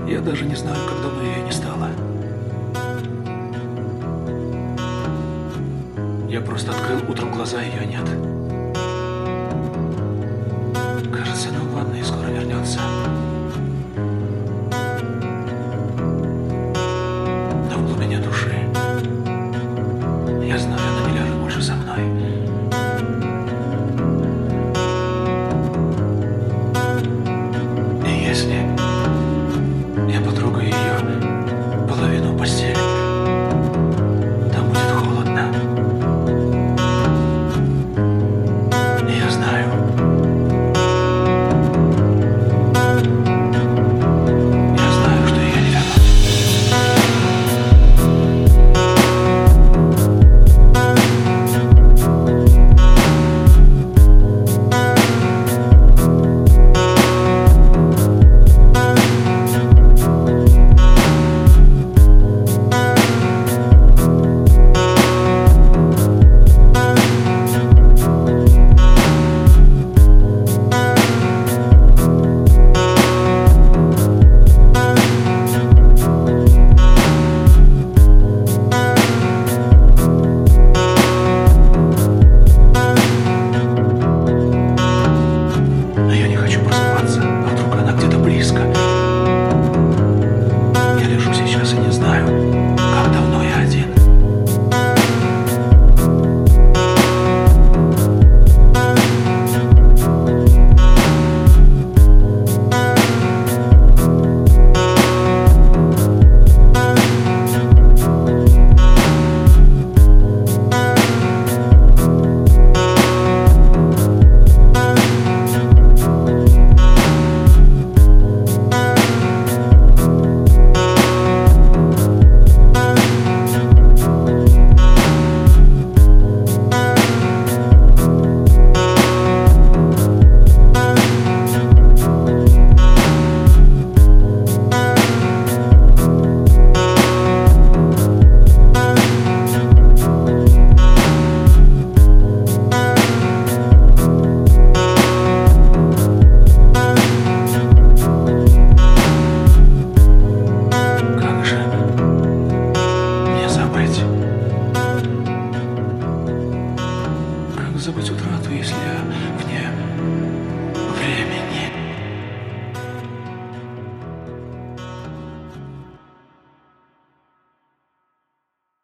Я даже не знаю, как давно ее не стало. Я просто открыл утром глаза, ее нет. Кажется, она в ванной и скоро вернется. Но в глубине души я знаю, она не ляжет больше со мной. И если я потрогаю ее половину постели, там будет холодно. И я знаю, что ее не вернуть. Но я не хочу просыпаться, а вдруг она где-то близко. Я лежу сейчас и не знаю, как давно я один. Как же мне забыть? Как забыть утрату, если я вне